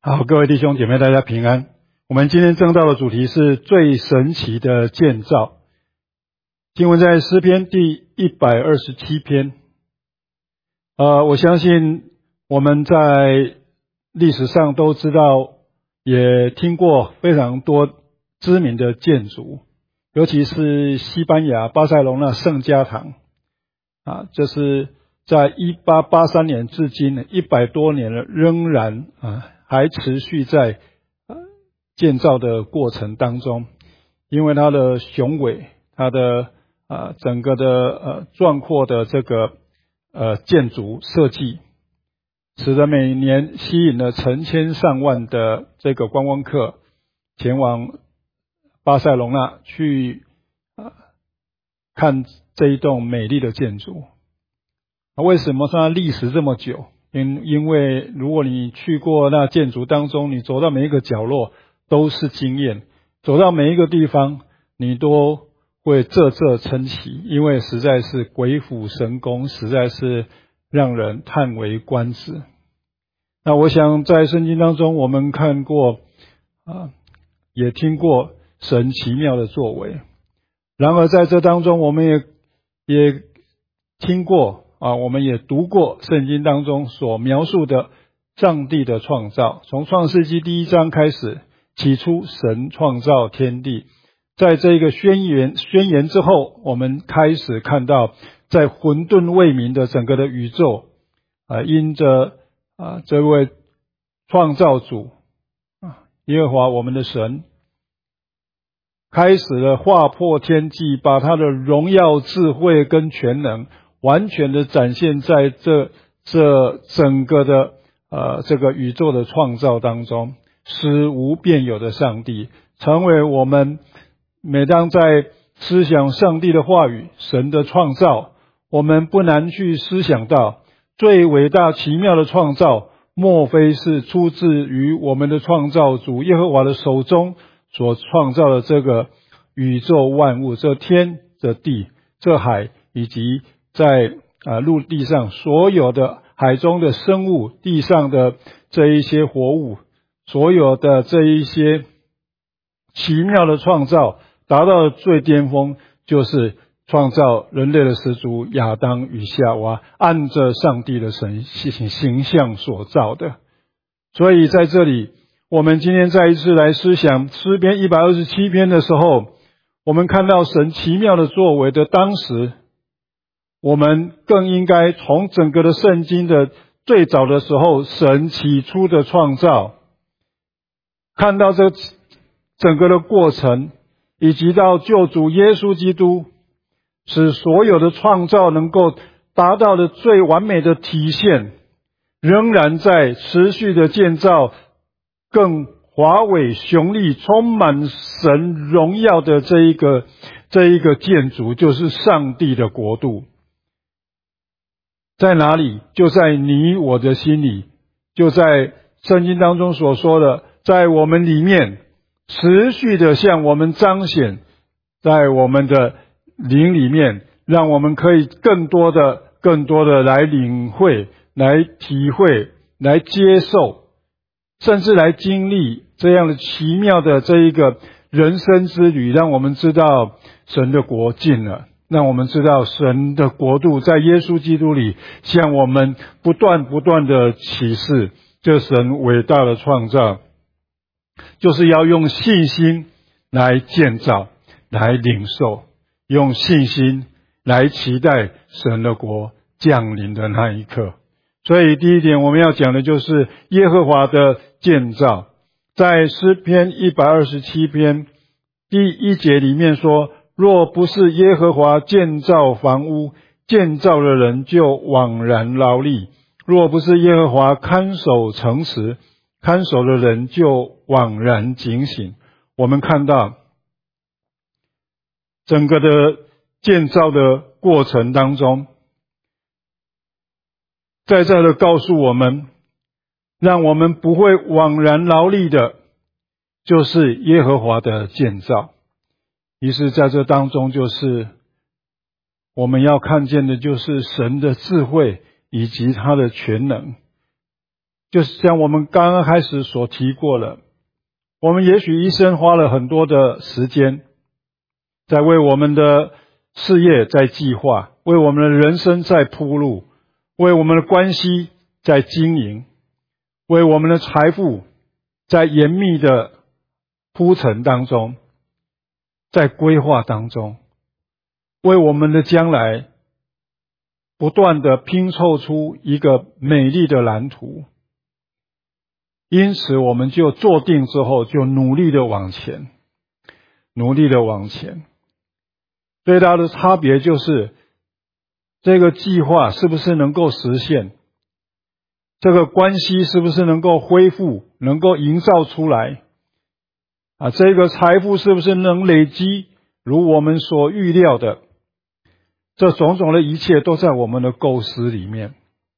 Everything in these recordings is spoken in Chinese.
好，各位弟兄姐妹，大家平安。我们今天正道的主题是最神奇的建造。经文在诗篇第127篇。我相信我们在历史上都知道，也听过非常多知名的建筑，尤其是西班牙巴塞隆纳圣家堂这是在1883年至今100多年了，仍然还持续在建造的过程当中。因为它的雄伟，它的整个的壮阔的这个建筑设计，使得每年吸引了成千上万的这个观光客前往巴塞隆纳去看这一栋美丽的建筑。为什么说它历史这么久？因为如果你去过那建筑当中，你走到每一个角落都是惊艳，走到每一个地方你都会啧啧称奇，因为实在是鬼斧神工，实在是让人叹为观止。那我想在圣经当中我们看过也听过神奇妙的作为，然而在这当中我们也听过我们也读过圣经当中所描述的上帝的创造。从创世纪第1章开始，起初神创造天地，在这个宣言之后，我们开始看到在混沌未明的整个的宇宙因着这位创造主耶和华我们的神开始了划破天际，把他的荣耀智慧跟全能完全的展现在这整个的这个宇宙的创造当中，使无变有的上帝成为我们每当在思想上帝的话语，神的创造，我们不难去思想到最伟大奇妙的创造莫非是出自于我们的创造主耶和华的手中所创造的这个宇宙万物，这天这地这海，以及在陆地上所有的海中的生物，地上的这一些活物，所有的这一些奇妙的创造，达到了最巅峰，就是创造人类的始祖亚当与夏娃，按着上帝的形象所造的。所以在这里我们今天再一次来思想诗篇127篇的时候，我们看到神奇妙的作为的当时，我们更应该从整个的圣经的最早的时候，神起初的创造，看到这整个的过程，以及到救主耶稣基督，使所有的创造能够达到的最完美的体现，仍然在持续的建造更华伟雄丽充满神荣耀的这一个建筑，就是上帝的国度。在哪里？就在你我的心里，就在圣经当中所说的，在我们里面持续的向我们彰显，在我们的灵里面，让我们可以更多的来领会，来体会，来接受，甚至来经历这样的奇妙的这一个人生之旅，让我们知道神的国近了，让我们知道神的国度在耶稣基督里向我们不断的启示，这神伟大的创造就是要用信心来建造，来领受，用信心来期待神的国降临的那一刻。所以第一点我们要讲的就是耶和华的建造。在诗篇127篇第1节里面说，若不是耶和华建造房屋，建造的人就枉然劳力；若不是耶和华看守城池，看守的人就枉然警醒。我们看到整个的建造的过程当中，在这的告诉我们，让我们不会枉然劳力的，就是耶和华的建造。于是在这当中，就是我们要看见的就是神的智慧以及他的全能， 就是像我们刚刚开始所提过了，我们也许一生花了很多的时间，在为我们的事业在计划，为我们的人生在铺路，为我们的关系在经营，为我们的财富在严密的铺陈当中，在规划当中，为我们的将来不断的拼凑出一个美丽的蓝图。因此我们就坐定之后，就努力的往前，努力的往前。最大的差别就是这个计划是不是能够实现，这个关系是不是能够恢复，能够营造出来，这个财富是不是能累积如我们所预料的，这种种的一切都在我们的构思里面。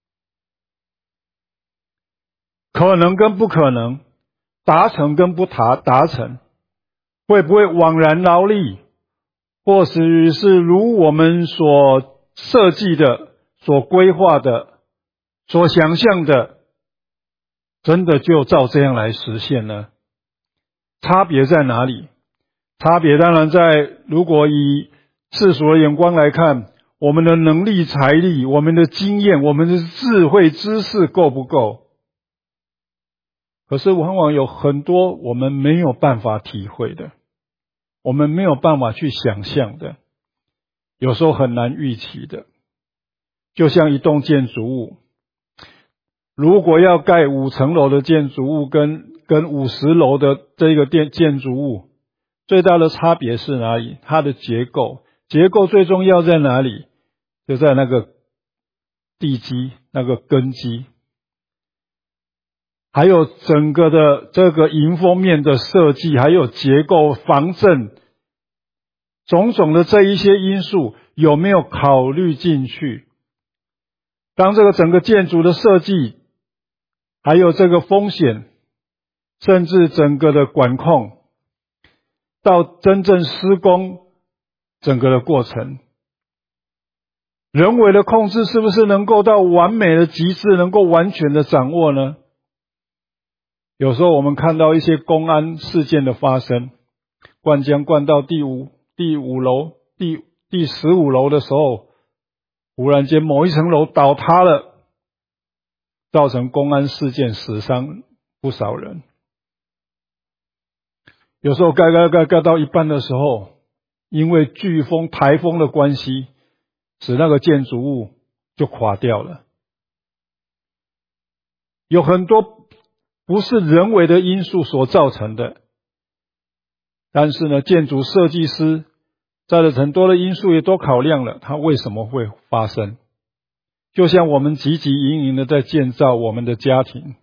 可能跟不可能，达成跟不达成，会不会枉然劳力，或许是如我们所设计的、所规划的、所想象的，真的就照这样来实现呢？差别在哪里？差别当然在，如果以世俗的眼光来看，我们的能力、财力、我们的经验、我们的智慧、知识够不够？可是往往有很多我们没有办法体会的，我们没有办法去想象的，有时候很难预期的。就像一栋建筑物，如果要盖5层楼的建筑物跟50楼的这个建筑物，最大的差别是哪里？它的结构最重要在哪里？就在那个地基，那个根基，还有整个的这个迎风面的设计，还有结构、防震，种种的这一些因素有没有考虑进去？当这个整个建筑的设计，还有这个风险，甚至整个的管控，到真正施工整个的过程，人为的控制是不是能够到完美的极致，能够完全的掌握呢？有时候我们看到一些公安事件的发生，灌浆灌到第5楼、第15楼的时候，忽然间某一层楼倒塌了，造成公安事件死伤不少人。有时候盖到一半的时候，因为飓风、台风的关系，使那个建筑物就垮掉了。有很多不是人为的因素所造成的，但是呢，建筑设计师在了很多的因素也都考量了，它为什么会发生。就像我们汲汲营营的在建造我们的家庭，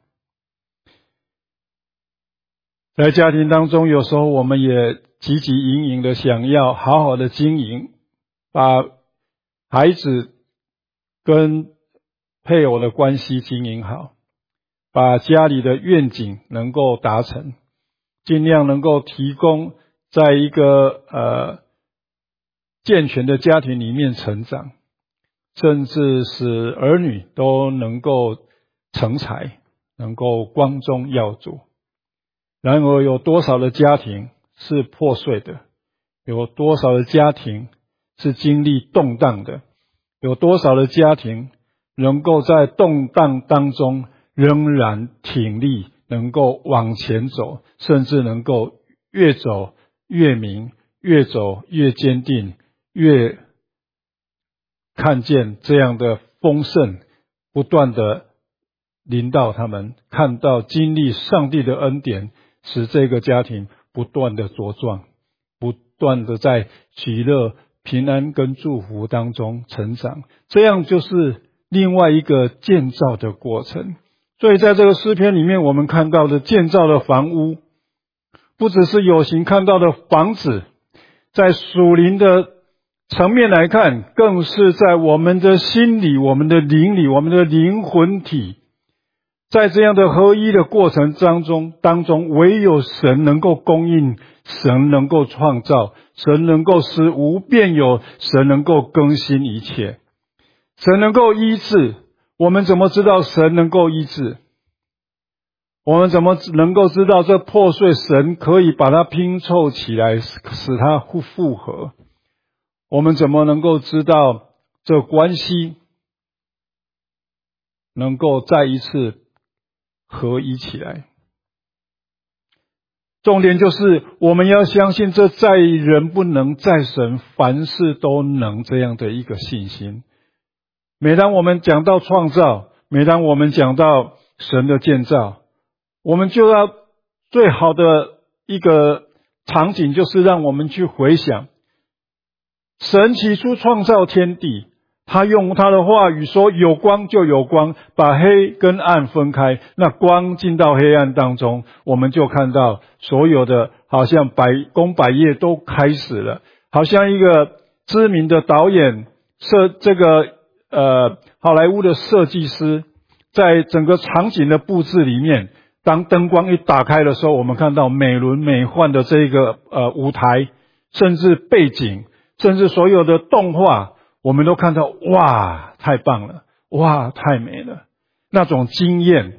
在家庭当中，有时候我们也汲汲营营的想要好好的经营，把孩子跟配偶的关系经营好，把家里的愿景能够达成，尽量能够提供在一个健全的家庭里面成长，甚至使儿女都能够成才，能够光宗耀祖。然而有多少的家庭是破碎的？有多少的家庭是经历动荡的？有多少的家庭能够在动荡当中仍然挺立，能够往前走，甚至能够越走越明，越走越坚定，越看见这样的丰盛不断的临到他们，看到经历上帝的恩典，使这个家庭不断的茁壮，不断的在喜乐、平安跟祝福当中成长，这样就是另外一个建造的过程。所以在这个诗篇里面，我们看到的建造的房屋，不只是有形看到的房子，在属灵的层面来看，更是在我们的心里、我们的灵里、我们的灵魂体，在这样的合一的过程当中，唯有神能够供应，神能够创造，神能够使无变有，神能够更新一切，神能够医治。我们怎么知道神能够医治？ 我们怎么能够知道这破碎神可以把它拼凑起来，使它复合？我们怎么能够知道这关系能够再一次合一起来？重点就是我们要相信这在人不能，在神凡事都能这样的一个信心。每当我们讲到创造，每当我们讲到神的建造，我们就要最好的一个场景就是让我们去回想，神起初创造天地，他用他的话语说有光就有光，把黑跟暗分开，那光进到黑暗当中，我们就看到所有的好像百工百业都开始了，好像一个知名的导演好莱坞的设计师，在整个场景的布置里面，当灯光一打开的时候，我们看到美轮美奂的这个舞台，甚至背景，甚至所有的动画，我们都看到，哇，太棒了，哇，太美了。那种经验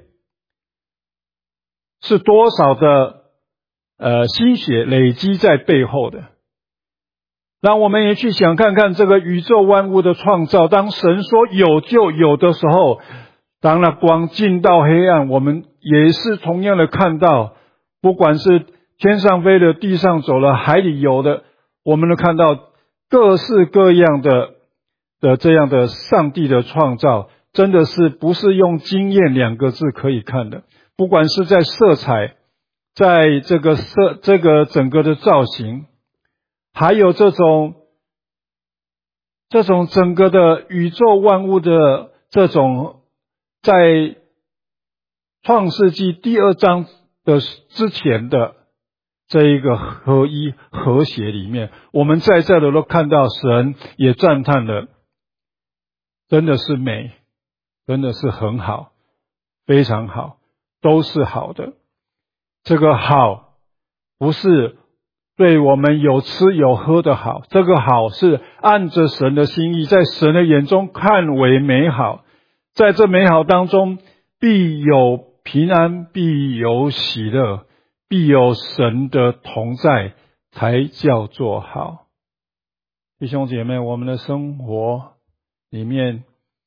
是多少的心血累积在背后的。让我们也去想看看这个宇宙万物的创造，当神说有就有的时候，当那光进到黑暗，我们也是同样的看到，不管是天上飞的，地上走了，海里游的，我们都看到各式各样的这样的上帝的创造，真的是不是用经验两个字可以看的。不管是在色彩，在这个整个的造型，还有这种整个的宇宙万物的这种，在创世纪第2章的之前的这一个合一和谐里面，我们在这里都看到神也赞叹了，真的是美，真的是很好，非常好，都是好的。这个好不是对我们有吃有喝的好，这个好是按着神的心意，在神的眼中看为美好，在这美好当中必有平安，必有喜乐，必有神的同在，才叫做好。弟兄姐妹，我们的生活里面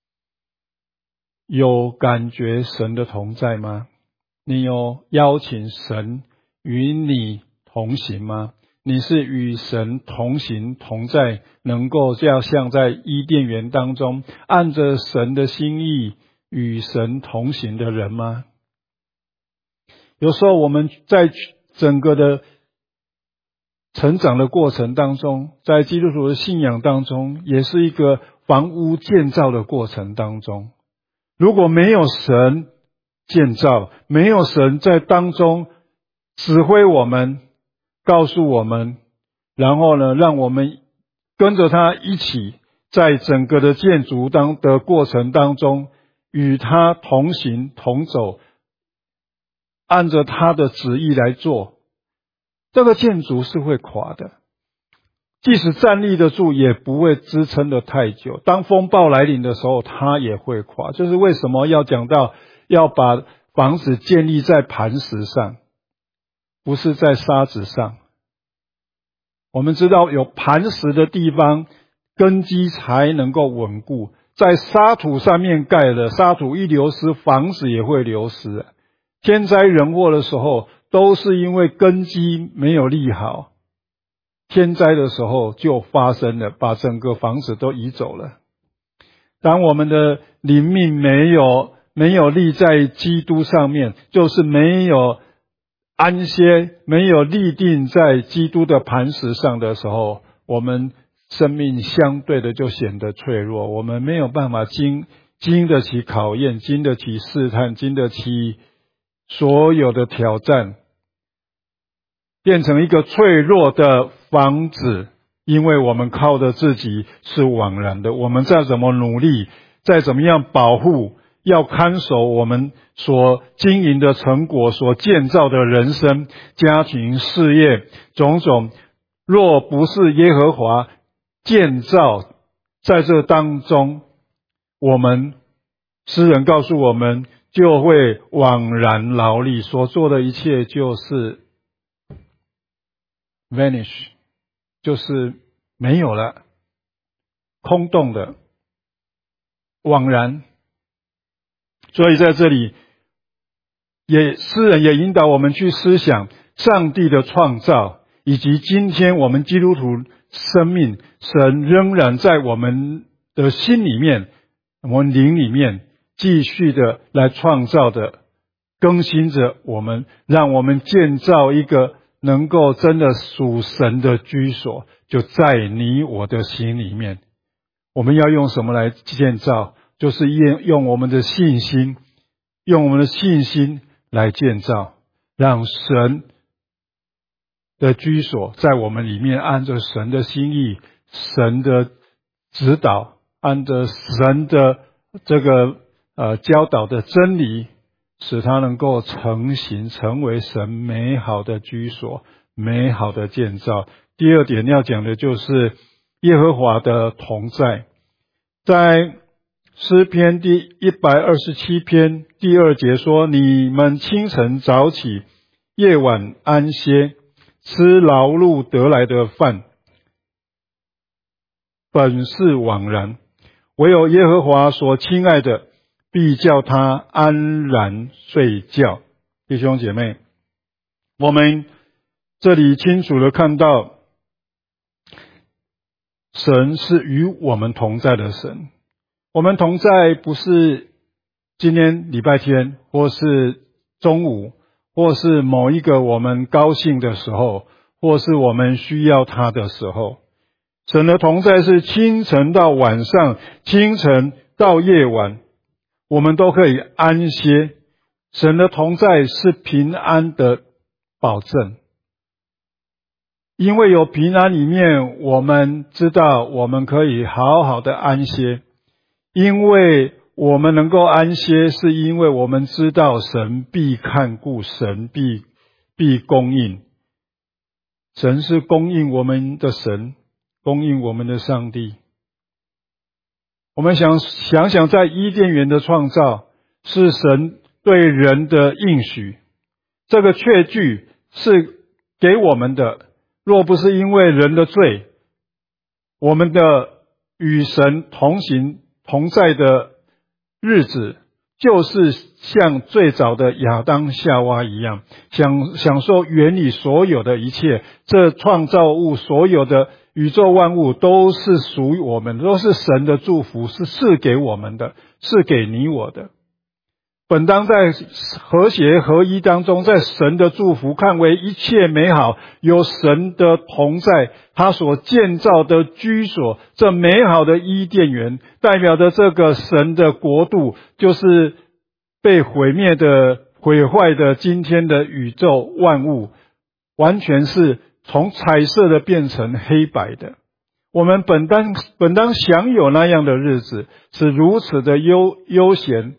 有感觉神的同在吗？你有邀请神与你同行吗？你是与神同行同在，能够像在伊甸园当中按着神的心意与神同行的人吗？有时候我们在整个的成长的过程当中，在基督徒的信仰当中，也是一个房屋建造的过程当中，如果没有神建造，没有神在当中指挥我们，告诉我们，然后呢，让我们跟着他一起在整个的建筑的过程当中与他同行同走，按着他的旨意来做，这个建筑是会垮的，即使站立得住也不会支撑得太久，当风暴来临的时候它也会垮。就是为什么要讲到要把房子建立在磐石上，不是在沙子上。我们知道有磐石的地方根基才能够稳固，在沙土上面盖了，沙土一流失，房子也会流失。天灾人祸的时候都是因为根基没有立好，天灾的时候就发生了，把整个房子都移走了。当我们的灵命没有立在基督上面，就是没有安歇，没有立定在基督的磐石上的时候，我们生命相对的就显得脆弱，我们没有办法经得起考验，经得起试探，经得起所有的挑战，变成一个脆弱的房子。因为我们靠的自己是枉然的，我们再怎么努力，再怎么样保护，要看守我们所经营的成果，所建造的人生、家庭、事业种种，若不是耶和华建造，在这当中，我们诗人告诉我们， 就会枉然劳力，所做的一切就是 vanish， 就是没有了，空洞的，枉然。所以在这里诗人也引导我们去思想上帝的创造，以及今天我们基督徒生命，神仍然在我们的心里面，我们灵里面继续的来创造的，更新着我们，让我们建造一个能够真的属神的居所，就在你我的心里面。我们要用什么来建造？就是用我们的信心，用我们的信心来建造，让神的居所在我们里面，按着神的心意、神的指导，按着神的这个教导的真理，使它能够成型，成为神美好的居所、美好的建造。第二点要讲的就是耶和华的同在。在诗篇第127篇第2节说：你们清晨早起，夜晚安歇，吃劳碌得来的饭，本是枉然。唯有耶和华所亲爱的，必叫他安然睡觉。弟兄姐妹，我们这里清楚地看到，神是与我们同在的神。我们同在不是今天礼拜天，或是中午，或是某一个我们高兴的时候，或是我们需要他的时候。神的同在是清晨到晚上，清晨到夜晚，我们都可以安歇。神的同在是平安的保证。因为有平安里面，我们知道我们可以好好的安歇。因为我们能够安歇，是因为我们知道神必看顾，神必供应。神是供应我们的神，供应我们的上帝。我们想想在伊甸园的创造，是神对人的应许。这个确据是给我们的，若不是因为人的罪，我们的与神同行同在的日子，就是像最早的亚当夏娃一样，享受园里所有的一切。这创造物所有的宇宙万物都是属于我们，都是神的祝福，是赐给我们的，是给你我的。本当在和谐合一当中，在神的祝福看为一切美好，有神的同在，他所建造的居所，这美好的伊甸园，代表着这个神的国度，就是被毁灭的、毁坏的今天的宇宙万物，完全是从彩色的变成黑白的。我们本当享有那样的日子，是如此的悠闲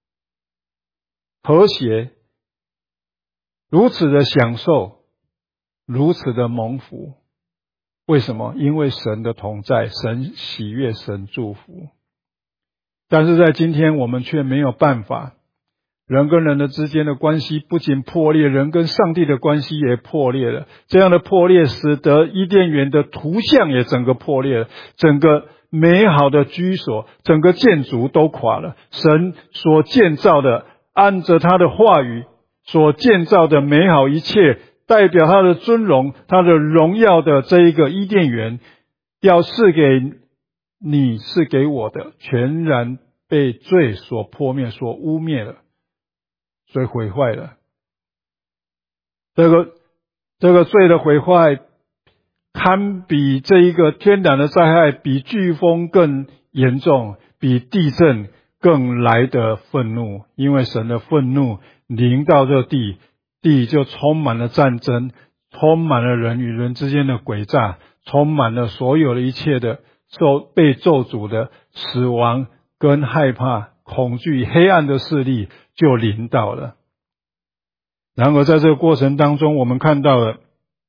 和谐，如此的享受，如此的蒙福。为什么？因为神的同在，神喜悦，神祝福。但是在今天我们却没有办法，人跟人的之间的关系不仅破裂，人跟上帝的关系也破裂了。这样的破裂使得伊甸园的图像也整个破裂了，整个美好的居所，整个建筑都垮了。神所建造的，按着他的话语所建造的美好一切，代表他的尊荣，他的荣耀的这一个伊甸园，要赐给你，是给我的，全然被罪所破灭，所污灭了，所以毁坏了。这个罪的毁坏，堪比这一个天然的灾害，比飓风更严重，比地震更来的愤怒。因为神的愤怒临到这地，地就充满了战争，充满了人与人之间的诡诈，充满了所有的一切的被咒诅的死亡跟害怕、恐惧、黑暗的势力就临到了。然而在这个过程当中，我们看到了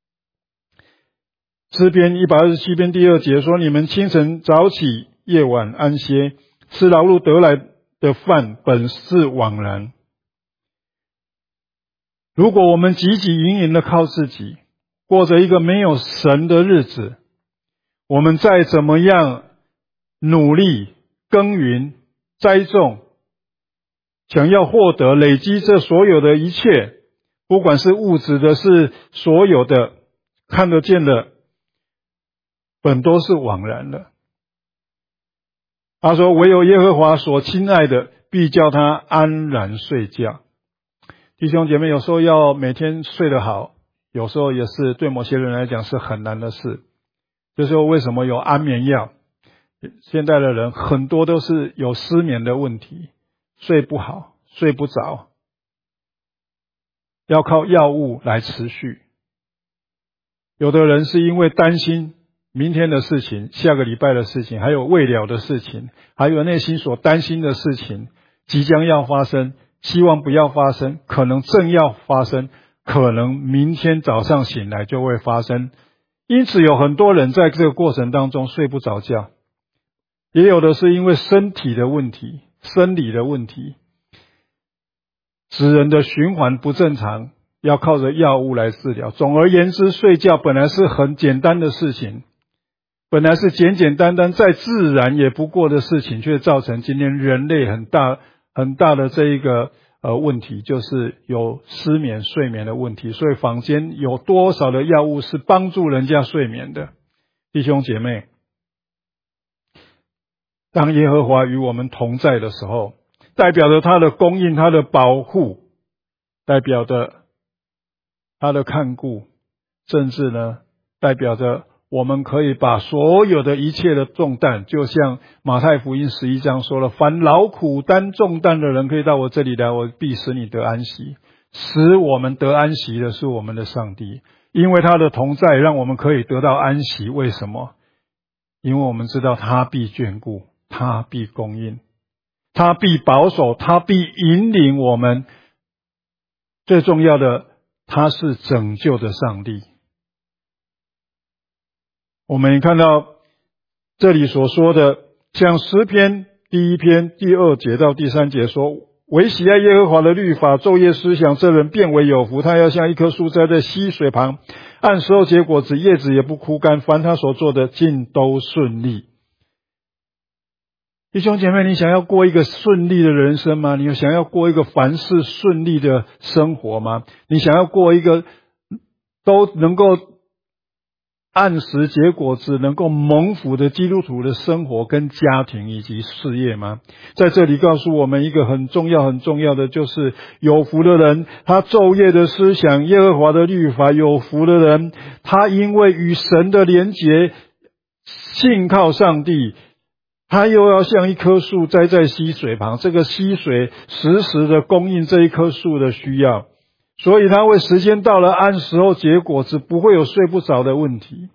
诗篇127篇第2节说：你们清晨早起，夜晚安歇，吃劳碌得来的饭，本是枉然。 如果我们汲汲营营的靠自己，过着一个没有神的日子，我们再怎么样努力耕耘栽种，想要获得累积这所有的一切，不管是物质的，是所有的看得见的，本都是枉然的。他说，唯有耶和华所亲爱的，必叫他安然睡觉。弟兄姐妹，有时候要每天睡得好，有时候也是对某些人来讲是很难的事。这时候为什么有安眠药？现在的人很多都是有失眠的问题，睡不好，睡不着，要靠药物来持续。有的人是因为担心明天的事情，下个礼拜的事情，还有未了的事情，还有内心所担心的事情即将要发生，希望不要发生，可能正要发生，可能明天早上醒来就会发生。因此有很多人在这个过程当中睡不着觉，也有的是因为身体的问题，生理的问题，使人的循环不正常，要靠着药物来治疗。总而言之，睡觉本来是很简单的事情，本来是简简单单再自然也不过的事情，却造成今天人类很大的这一个问题，就是有失眠睡眠的问题。所以坊间有多少的药物是帮助人家睡眠的？弟兄姐妹，当耶和华与我们同在的时候，代表着他的供应，他的保护，代表着他的看顾，甚至呢代表着我们可以把所有的一切的重担，就像马太福音11章说了，凡劳苦担重担的人可以到我这里来，我必使你得安息。使我们得安息的是我们的上帝，因为他的同在让我们可以得到安息。为什么？因为我们知道他必眷顾，他必供应，他必保守，他必引领我们。最重要的，他是拯救的上帝。我们看到这里所说的，像诗篇第1篇第2节到第3节说，唯喜爱耶和华的律法，昼夜思想，这人便为有福。他要像一棵树栽在溪水旁，按时候结果子，叶子也不枯干，凡他所做的尽都顺利。弟兄姐妹，你想要过一个顺利的人生吗？你想要过一个凡事顺利的生活吗？你想要过一个都能够按时结果子，能够蒙福的基督徒的生活跟家庭以及事业吗？在这里告诉我们一个很重要的，就是有福的人，他昼夜的思想耶和华的律法。有福的人，他因为与神的连结，信靠上帝，他又要像一棵树栽在溪水旁，这个溪水时时的供应这一棵树的需要，所以他会时间到了按时候结果子，不会有睡不着的问题。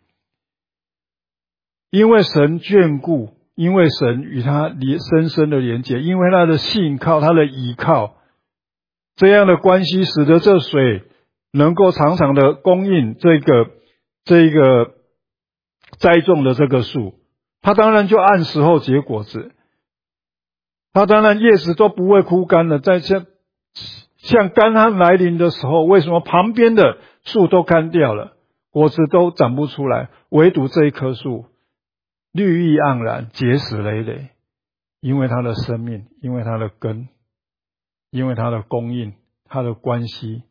因为神眷顾，因为神与他深深的连结，因为他的信靠，他的倚靠，这样的关系使得这水能够常常的供应这个栽种的这个树，它当然就按时候结果子，它当然叶子都不会枯干了。在像干旱来临的时候，为什么旁边的树都干掉了，果子都长不出来，唯独这一棵树绿意盎然，结实累累？因为它的生命，因为它的根，因为它的供应，它的关系，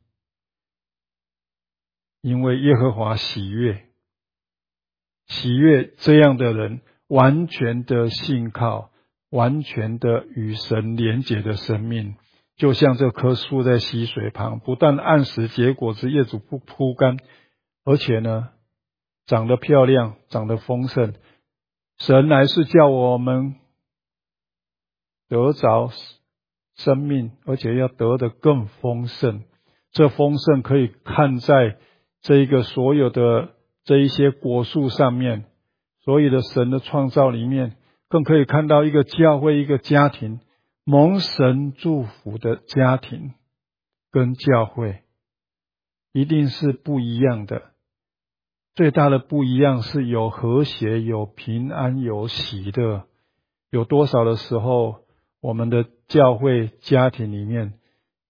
因为耶和华喜悦这样的人完全的信靠，完全的与神连结的生命，就像这棵树在溪水旁，不但按时结果子，叶子不枯干，而且呢长得漂亮，长得丰盛。神乃是叫我们得着生命，而且要得得更丰盛。这丰盛可以看在这一个所有的这一些果树上面，所有的神的创造里面，更可以看到一个教会，一个家庭，蒙神祝福的家庭跟教会一定是不一样的。最大的不一样是有和谐，有平安，有喜乐。有多少的时候，我们的教会家庭里面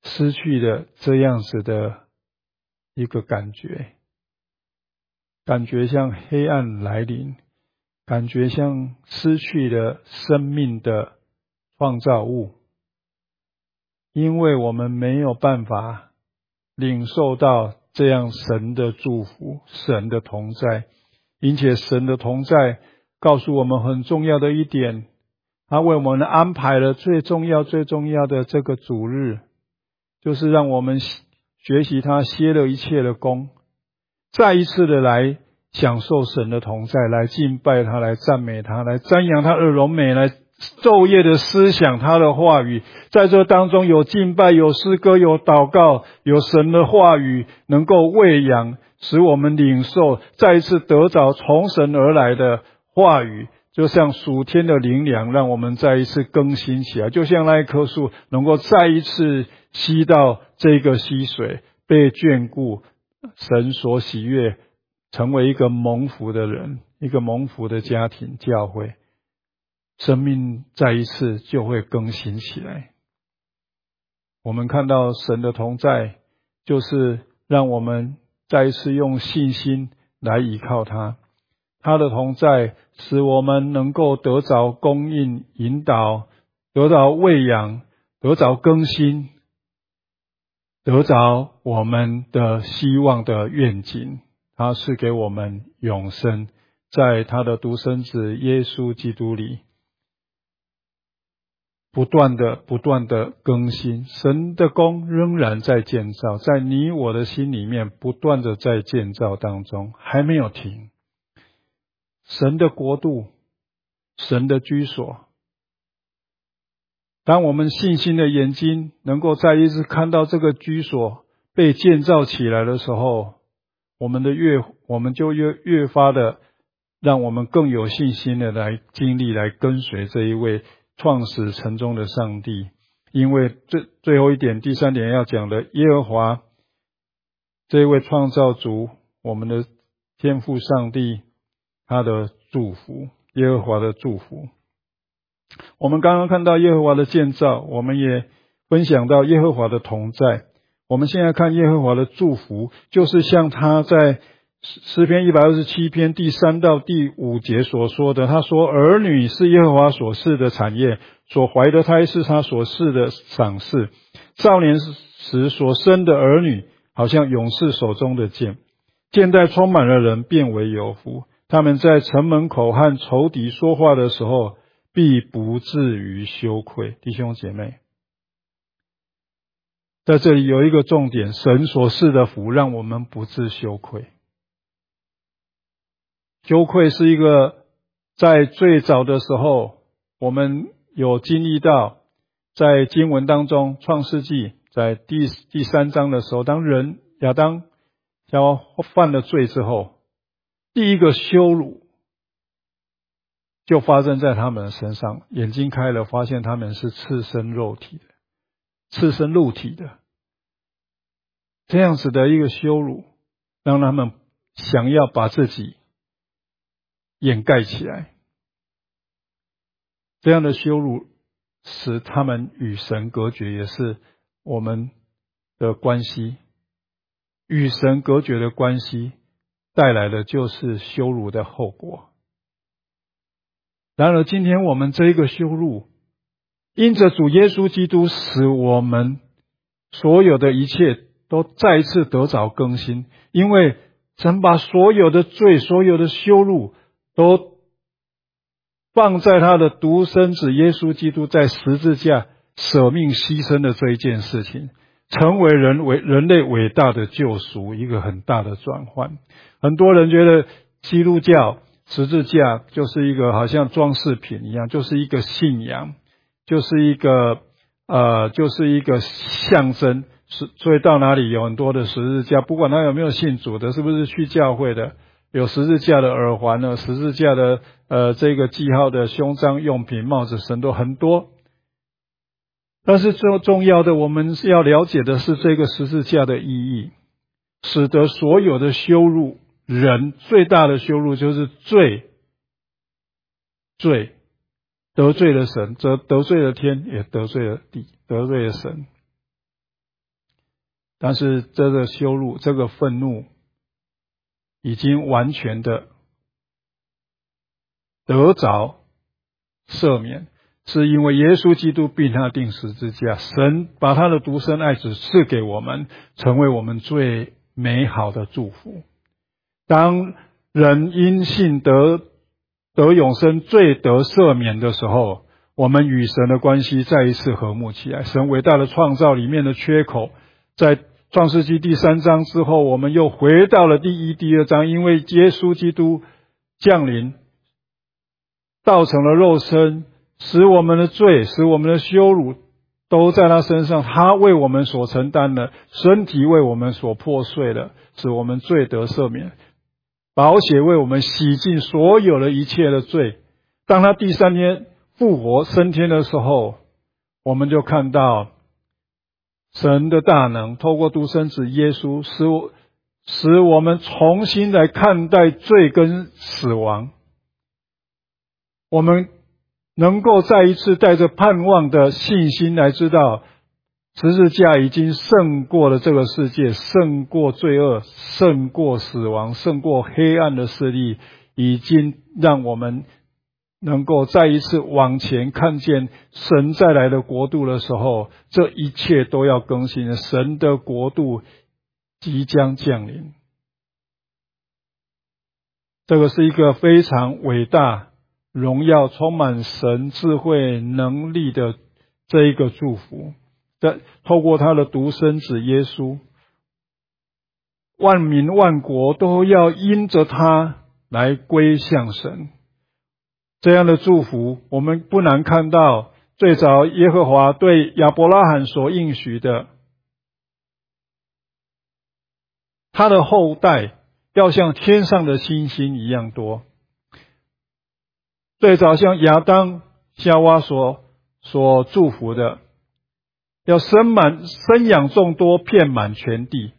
失去了这样子的一个感觉，感觉像黑暗来临，感觉像失去了生命的创造物，因为我们没有办法领受到这样神的祝福，神的同在，并且神的同在告诉我们很重要的一点，他为我们安排了最重要的这个主日，就是让我们学习他歇了一切的功，再一次的来享受神的同在，来敬拜他，来赞美他，来瞻仰他的荣美，来昼夜的思想他的话语。在这当中有敬拜，有诗歌，有祷告，有神的话语能够喂养，使我们领受，再一次得着从神而来的话语，就像属天的灵粮，让我们再一次更新起来，就像那一棵树能够再一次吸到这个溪水，被眷顾，神所喜悦，成为一个蒙福的人，一个蒙福的家庭教会，生命再一次就会更新起来。我们看到神的同在，就是让我们再一次用信心来依靠他，他的同在使我们能够得着供应引导，得着喂养，得着更新，得着我们的希望的愿景。他是给我们永生，在他的独生子耶稣基督里不断的更新，神的工仍然在建造，在你我的心里面不断的在建造当中，还没有停。神的国度，神的居所，当我们信心的眼睛能够再一次看到这个居所被建造起来的时候，我们就越发的让我们更有信心的来经历，来跟随这一位创始成终的上帝。因为最后一点，第三点要讲的，耶和华这一位创造主，我们的天父上帝，他的祝福，耶和华的祝福。我们刚刚看到耶和华的建造，我们也分享到耶和华的同在。我们现在看耶和华的祝福，就是像他在诗篇127篇第3到第5节所说的，他说，儿女是耶和华所赐的产业，所怀的胎是他所赐的赏赐，少年时所生的儿女好像勇士手中的剑，剑带充满了人变为有福，他们在城门口和仇敌说话的时候必不至于羞愧。弟兄姐妹，在这里有一个重点，神所赐的福让我们不致羞愧。羞愧是一个在最早的时候我们有经历到，在经文当中创世纪在第3章的时候，当亚当犯了罪之后，第一个羞辱就发生在他们身上，眼睛开了，发现他们是赤身露体的，这样子的一个羞辱，让他们想要把自己掩盖起来。这样的羞辱使他们与神隔绝，也是我们的关系。与神隔绝的关系带来的就是羞辱的后果。然而今天我们这一个羞辱，因着主耶稣基督，使我们所有的一切都再一次得着更新，因为神把所有的罪，所有的羞辱都放在他的独生子耶稣基督在十字架舍命牺牲的这一件事情，成为人类伟大的救赎，一个很大的转换。很多人觉得基督教十字架就是一个好像装饰品一样，就是一个信仰，就是一个象征，所以到哪里有很多的十字架，不管他有没有信主的，是不是去教会的，有十字架的耳环呢，十字架的这个记号的胸章用品、帽子，神都很多。但是最重要的，我们要了解的是这个十字架的意义，使得所有的羞辱，人最大的羞辱就是罪得罪了神，则得罪了天，也得罪了地，得罪了神。 但是这个羞辱，这个愤怒已经完全的得着赦免，是因为耶稣基督并他钉十字架，神把他的独生爱子赐给我们，成为我们最美好的祝福。当人因信得永生，罪得赦免的时候，我们与神的关系再一次和睦起来。神伟大的创造里面的缺口，在创世纪第3章之后，我们又回到了第1、第2章，因为耶稣基督降临，道成了肉身，使我们的罪，使我们的羞辱都在他身上，他为我们所承担了，身体为我们所破碎了，使我们罪得赦免，宝血为我们洗净所有的一切的罪。当他第3天复活升天的时候，我们就看到神的大能透过独生子耶稣，使我们重新来看待罪跟死亡。我们能够再一次带着盼望的信心来知道，十字架已经胜过了这个世界，胜过罪恶，胜过死亡，胜过黑暗的势力，已经让我们能够再一次往前看见神再来的国度的时候，这一切都要更新了，神的国度即将降临。这个是一个非常伟大、荣耀、充满神智慧能力的这一个祝福。透过他的独生子耶稣，万民万国都要因着他来归向神。这样的祝福我们不难看到，最早耶和华对亚伯拉罕所应许的，他的后代要像天上的星星一样多。最早像亚当夏娃所祝福的，要生养众多，遍满全地。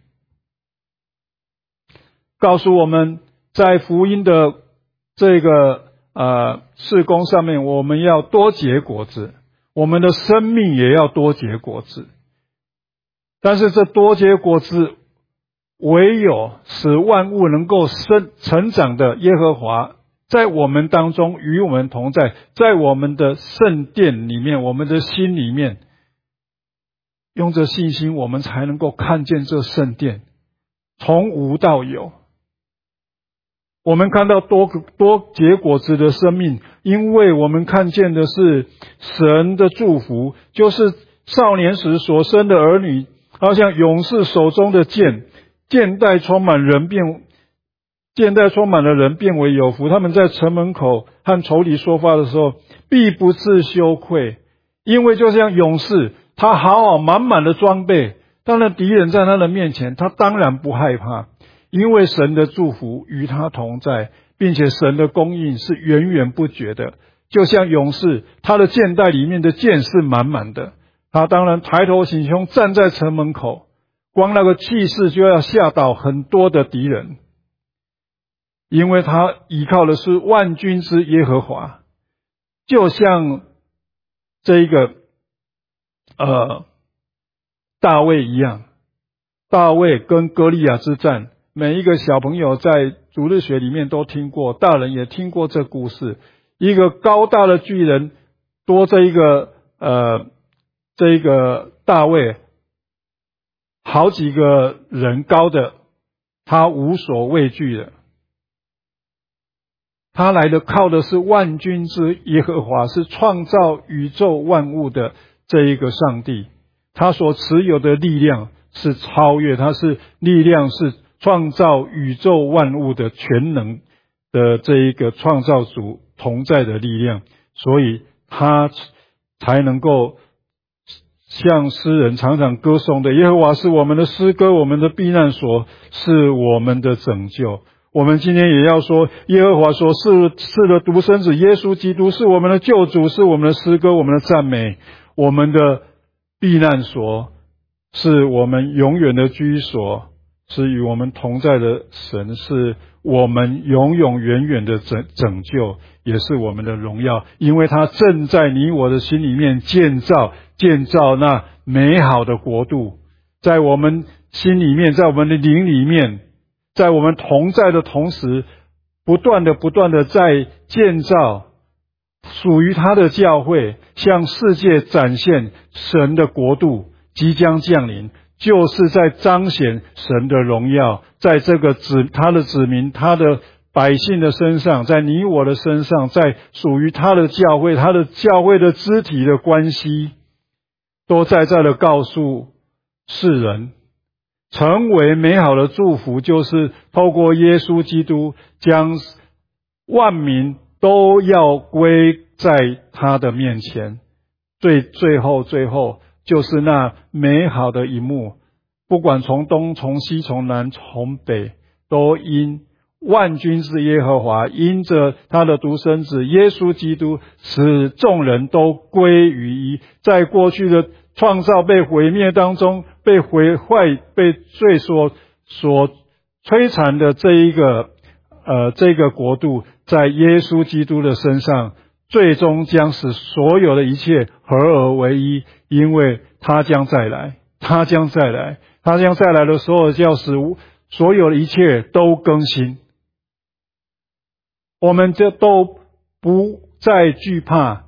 告诉我们在福音的这个事工上面，我们要多结果子，我们的生命也要多结果子。但是这多结果子，唯有使万物能够成长的耶和华在我们当中与我们同在，在我们的圣殿里面，我们的心里面，用着信心，我们才能够看见这圣殿从无到有。我们看到多结果子的生命，因为我们看见的是神的祝福，就是少年时所生的儿女，好像勇士手中的剑，剑带充满了人变为有福。他们在城门口和仇敌说话的时候，必不致羞愧，因为就像勇士，他好满满的装备，当然敌人在他的面前，他当然不害怕，因为神的祝福与他同在，并且神的供应是源源不绝的。就像勇士，他的剑袋里面的剑是满满的，他当然抬头挺胸站在城门口，光那个气势就要吓倒很多的敌人，因为他依靠的是万军之耶和华。就像这一个大卫一样，大卫跟歌利亚之战，每一个小朋友在主日学里面都听过，大人也听过这故事。一个高大的巨人多这一个大卫好几个人高的，他无所畏惧的。他来的靠的是万军之耶和华，是创造宇宙万物的这一个上帝。他所持有的力量是超越，他是力量，是创造宇宙万物的全能的这一个创造主同在的力量，所以他才能够像诗人常常歌颂的，耶和华是我们的诗歌，我们的避难所，是我们的拯救。我们今天也要说，耶和华所赐的独生子耶稣基督是我们的救主，是我们的诗歌，我们的赞美，我们的避难所，是我们永远的居所，是与我们同在的神，是我们永永远远的拯救，也是我们的荣耀，因为他正在你我的心里面建造那美好的国度。 在我们心里面，在我们的灵里面，在我们同在的同时，不断的在建造属于他的教会，向世界展现神的国度即将降临，就是在彰显神的荣耀，在这个他的子民，他的百姓的身上，在你我的身上，在属于他的教会，他的教会的肢体的关系，都在的告诉世人，成为美好的祝福，就是透过耶稣基督将万民都要归在他的面前。最后就是那美好的一幕，不管从东从西从南从北，都因万军之耶和华因着他的独生子耶稣基督，使众人都归于一。在过去的创造被毁灭当中，被毁坏被罪所摧残的这个国度，在耶稣基督的身上最终将使所有的一切合而为一，因为他将再来的时候，要使所有的一切都更新。我们就都不再惧怕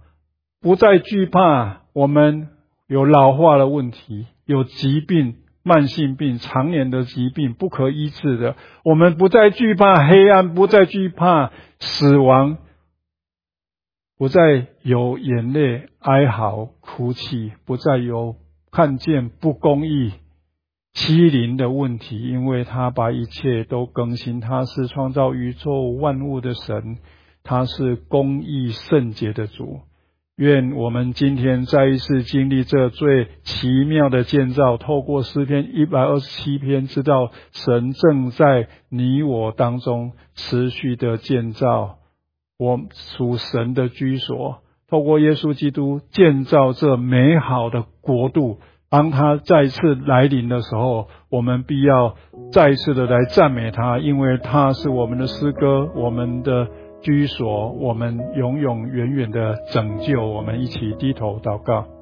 我们有老化的问题，有疾病，慢性病，常年的疾病不可医治的，我们不再惧怕黑暗，不再惧怕死亡，不再有眼泪哀嚎哭泣，不再有看见不公义欺凌的问题，因为他把一切都更新，他是创造宇宙万物的神，他是公义圣洁的主。愿我们今天再一次经历这最奇妙的建造，透过诗篇127篇，知道神正在你我当中持续的建造我属神的居所，透过耶稣基督建造这美好的国度。当他再次来临的时候，我们必要再次的来赞美他，因为他是我们的诗歌，我们的居所，我们永永远远的拯救。我们一起低头祷告。